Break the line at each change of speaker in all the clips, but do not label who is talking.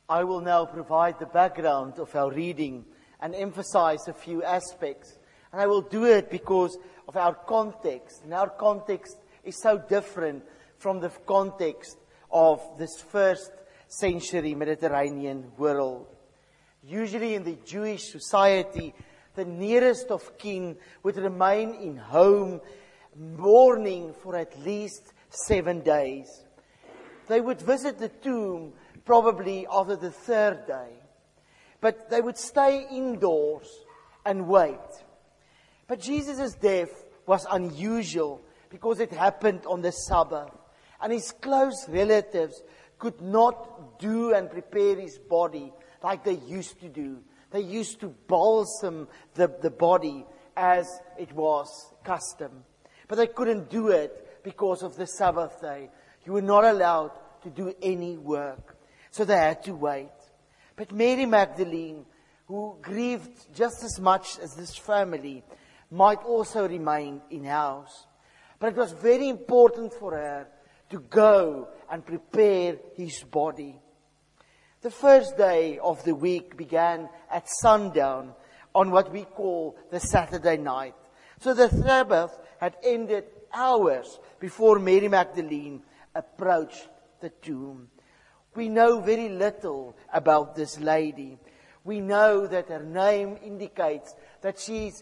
I will now provide the background of our reading and emphasize a few aspects. And I will do it because of our context. And our context is so different from the context of this first century Mediterranean world. Usually in the Jewish society, the nearest of kin would remain in home mourning for at least 7 days. They would visit the tomb probably after the 3rd day. But they would stay indoors and wait. But Jesus' death was unusual because it happened on the Sabbath. And his close relatives could not do and prepare his body like they used to do. They used to balsam the body as it was custom. But they couldn't do it because of the Sabbath day. You were not allowed to do any work. So they had to wait. But Mary Magdalene, who grieved just as much as this family, might also remain in house. But it was very important for her to go and prepare his body. The first day of the week began at sundown on what we call the Saturday night. So the Sabbath had ended hours before Mary Magdalene approached the tomb. We know very little about this lady. We know that her name indicates that she's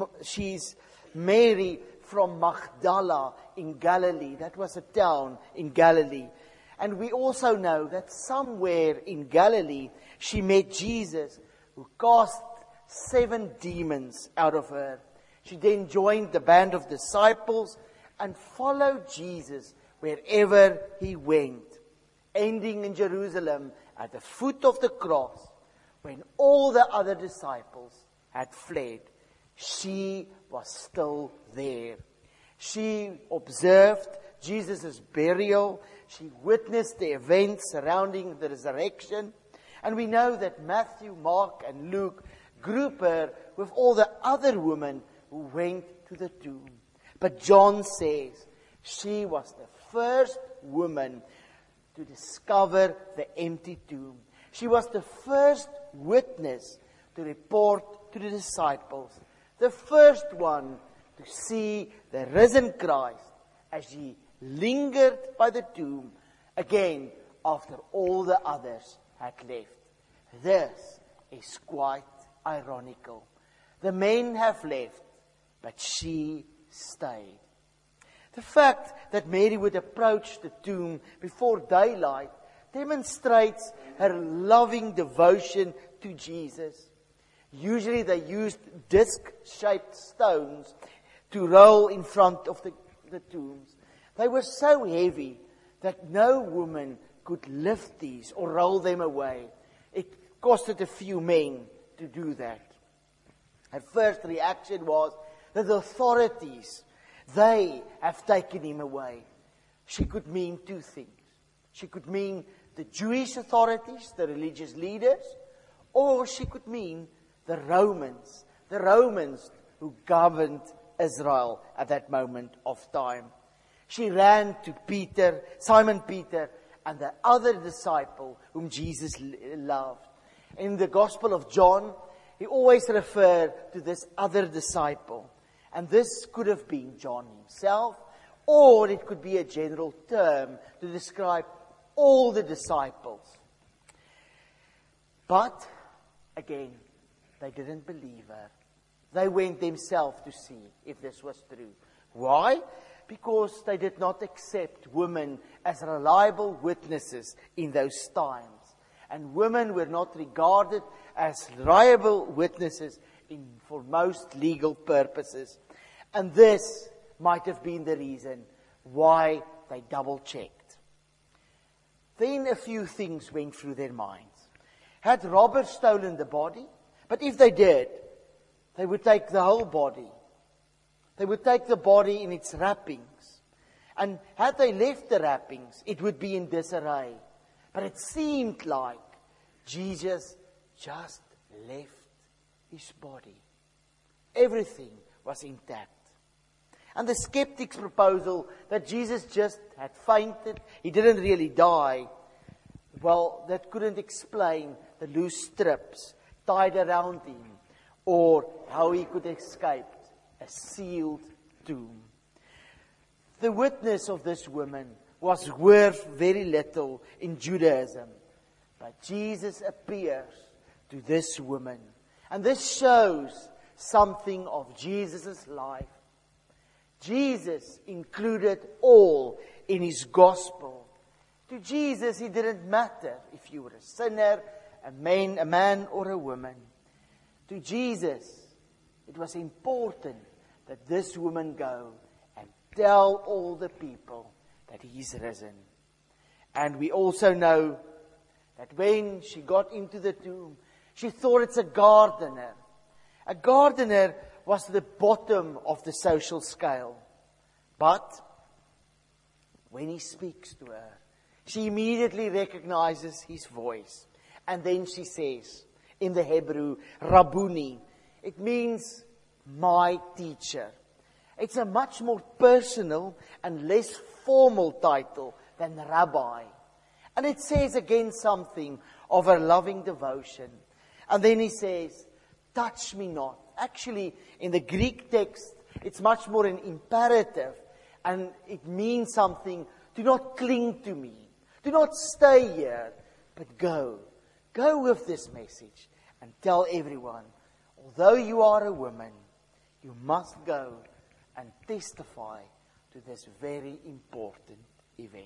Mary from Magdala in Galilee. That was a town in Galilee. And we also know that somewhere in Galilee she met Jesus, who cast 7 demons out of her. She then joined the band of disciples and followed Jesus wherever he went, ending in Jerusalem at the foot of the cross. When all the other disciples had fled, she was still there. She observed Jesus' burial. She witnessed the events surrounding the resurrection. And we know that Matthew, Mark, and Luke group her with all the other women who went to the tomb. But John says she was the first woman to discover the empty tomb. She was the first witness to report to the disciples. The first one to see the risen Christ as he lingered by the tomb again after all the others had left. This is quite ironical. The men have left, but she stayed. The fact that Mary would approach the tomb before daylight demonstrates her loving devotion to Jesus. Usually they used disc-shaped stones to roll in front of the tombs. They were so heavy that no woman could lift these or roll them away. It costed a few men to do that. Her first reaction was that the authorities, they have taken him away. She could mean 2 things. She could mean the Jewish authorities, the religious leaders, or she could mean the Romans who governed Israel at that moment of time. She ran to Peter, Simon Peter, and the other disciple whom Jesus loved. In the Gospel of John, he always referred to this other disciple. And this could have been John himself, or it could be a general term to describe all the disciples. But, again, they didn't believe her. They went themselves to see if this was true. Why? Because they did not accept women as reliable witnesses in those times. And women were not regarded as reliable witnesses for most legal purposes. And this might have been the reason why they double-checked. Then a few things went through their minds. Had robbers stolen the body? But if they did, they would take the whole body. They would take the body in its wrappings. And had they left the wrappings, it would be in disarray. But it seemed like Jesus just left his body. Everything was intact. And the skeptics' proposal that Jesus just had fainted, he didn't really die, well, that couldn't explain the loose strips tied around him or how he could escape a sealed tomb. The witness of this woman was worth very little in Judaism, but Jesus appears to this woman. And this shows something of Jesus' life. Jesus included all in his gospel. To Jesus, it didn't matter if you were a sinner, a man or a woman. To Jesus, it was important that this woman go and tell all the people that he's risen. And we also know that when she got into the tomb, she thought it's a gardener. A gardener was the bottom of the social scale. But when he speaks to her, she immediately recognizes his voice. And then she says, in the Hebrew, Rabboni. It means my teacher. It's a much more personal and less formal title than rabbi. And it says again something of her loving devotion. And then he says, touch me not. Actually, in the Greek text, it's much more an imperative. And it means something, do not cling to me. Do not stay here, but go. Go with this message and tell everyone, although you are a woman, you must go and testify to this very important event.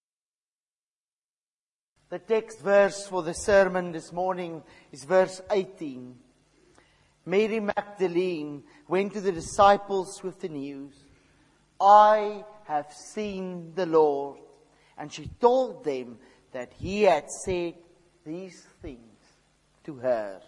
The text verse for the sermon this morning is verse 18. Mary Magdalene went to the disciples with the news, I have seen the Lord. And she told them that he had said these things to her.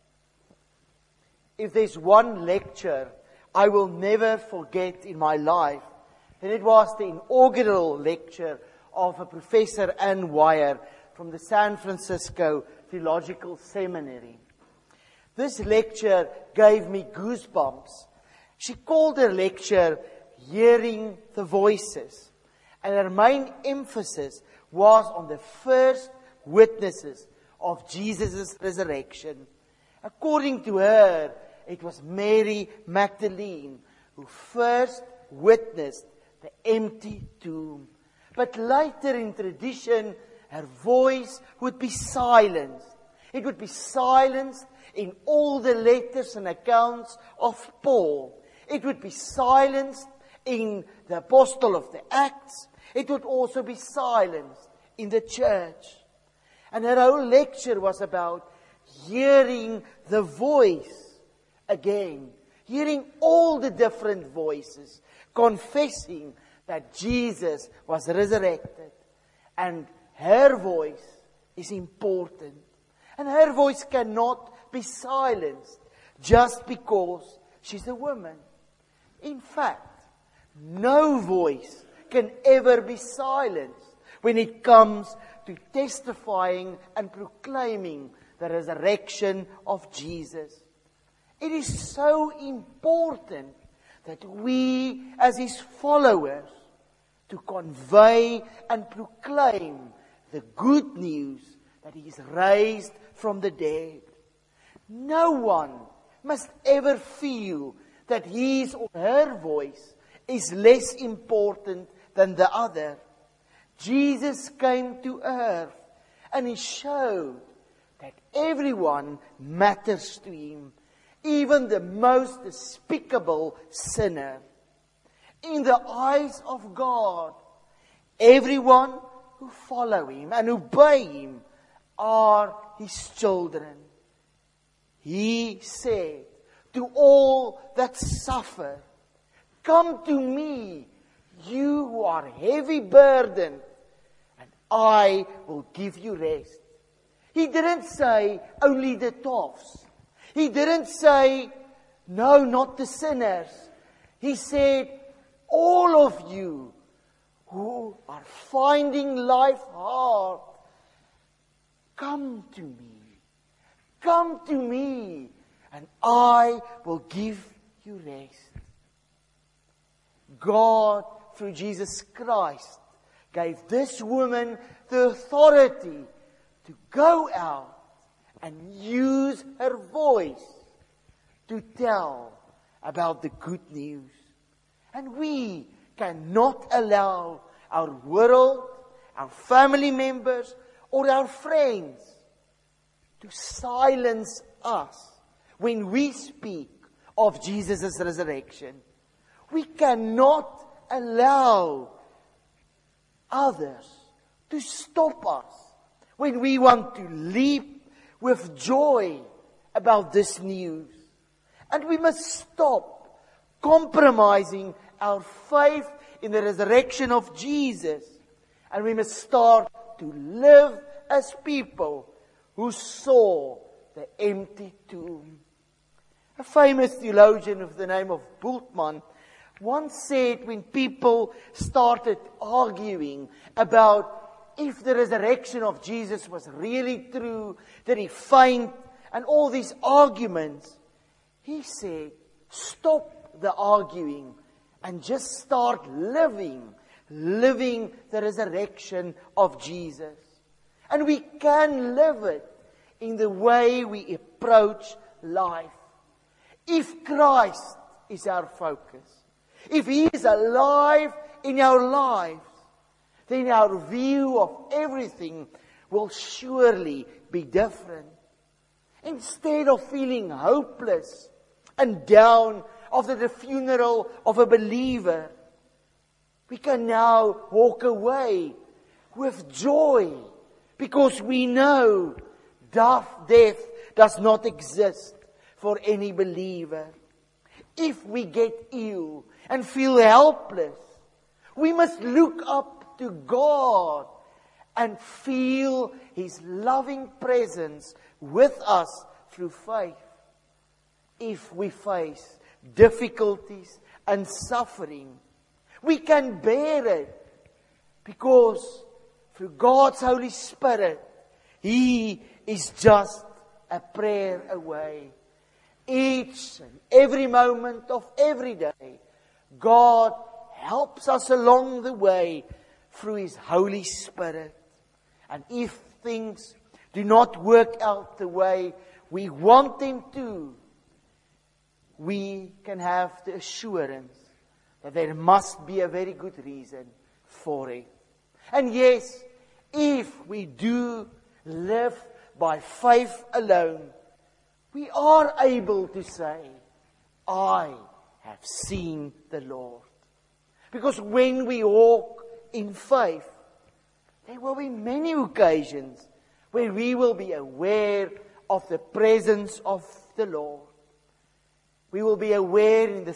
If there's one lecture I will never forget in my life, then it was the inaugural lecture of a Professor Ann Wire from the San Francisco Theological Seminary. This lecture gave me goosebumps. She called her lecture Hearing the Voices. And her main emphasis was on the first witnesses of Jesus' resurrection. According to her, it was Mary Magdalene who first witnessed the empty tomb. But later in tradition, her voice would be silenced. It would be silenced in all the letters and accounts of Paul. It would be silenced in the Apostle of the Acts. It would also be silenced in the church. And her whole lecture was about hearing the voice again. Hearing all the different voices, confessing that Jesus was resurrected. And her voice is important. And her voice cannot be silenced just because she's a woman. In fact, no voice can ever be silenced when it comes to testifying and proclaiming the resurrection of Jesus. It is so important that we, as his followers, to convey and proclaim the good news that he is raised from the dead. No one must ever feel that his or her voice is less important than the other. Jesus came to earth and he showed that everyone matters to him, even the most despicable sinner. In the eyes of God, everyone who follow him and obey him are his children. He said to all that suffer, come to me, you who are heavy burdened, and I will give you rest. He didn't say only the toffs. He didn't say, no, not the sinners. He said, all of you who are finding life hard, come to me. Come to me, and I will give you rest. God, through Jesus Christ, gave this woman the authority to go out and use her voice to tell about the good news. And we cannot allow our world, our family members, or our friends to silence us when we speak of Jesus' resurrection. We cannot allow others to stop us when we want to leap with joy about this news. And we must stop compromising our faith in the resurrection of Jesus. And we must start to live as people who saw the empty tomb. A famous theologian of the name of Bultmann once said, when people started arguing about if the resurrection of Jesus was really true, that he fainted, and all these arguments, he said, stop the arguing and just start living the resurrection of Jesus. And we can live it in the way we approach life. If Christ is our focus, if He is alive in our lives, then our view of everything will surely be different. Instead of feeling hopeless and down after the funeral of a believer, we can now walk away with joy because we know death does not exist for any believer. If we get ill and feel helpless, we must look up to God and feel His loving presence with us through faith. If we face difficulties and suffering, we can bear it because through God's Holy Spirit, He is just a prayer away. Each and every moment of every day, God helps us along the way through His Holy Spirit. And if things do not work out the way we want them to, we can have the assurance that there must be a very good reason for it. And yes, if we do live by faith alone, we are able to say, I have seen the Lord. Because when we walk in faith, there will be many occasions where we will be aware of the presence of the Lord. We will be aware in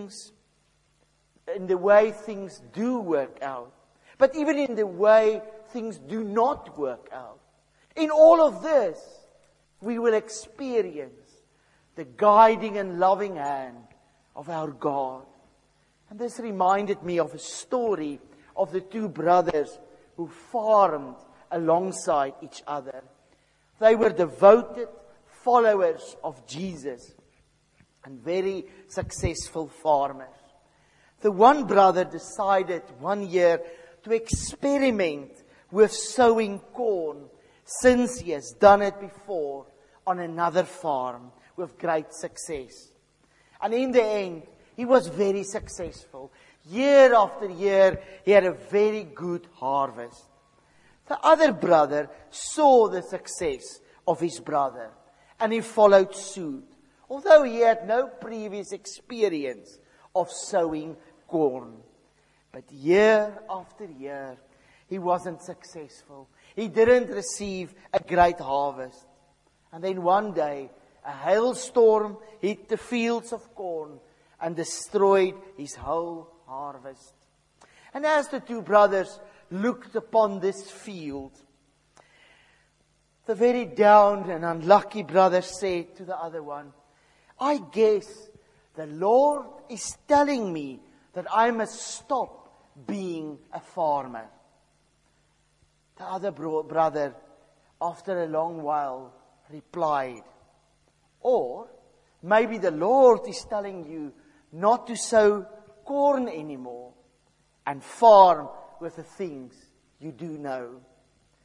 the way things do work out. But even in the way things do not work out. In all of this, we will experience the guiding and loving hand of our God. And this reminded me of a story of the two brothers who farmed alongside each other. They were devoted followers of Jesus and very successful farmers. The one brother decided one year to experiment with sowing corn, since he has done it before on another farm with great success. And in the end, he was very successful. Year after year, he had a very good harvest. The other brother saw the success of his brother, and he followed suit, although he had no previous experience of sowing corn. But year after year, he wasn't successful. He didn't receive a great harvest. And then one day, a hailstorm hit the fields of corn and destroyed his whole harvest. And as the two brothers looked upon this field, the very down and unlucky brother said to the other one, I guess the Lord is telling me that I must stop being a farmer. The other brother, after a long while, replied, or maybe the Lord is telling you not to sow corn anymore and farm with the things you do know.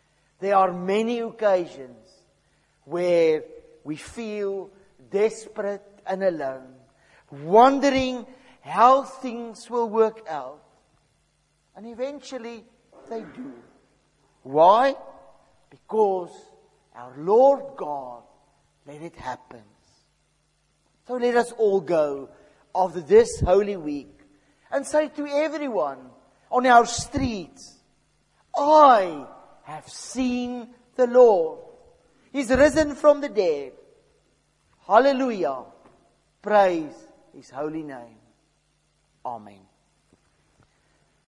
there are many occasions where we feel desperate and alone, wondering how things will work out. And eventually they do. Why? Because our Lord God let it happen. So let us all go after this Holy Week and say to everyone on our streets, I have seen the Lord. He's risen from the dead. Hallelujah. Praise His holy name. Amen.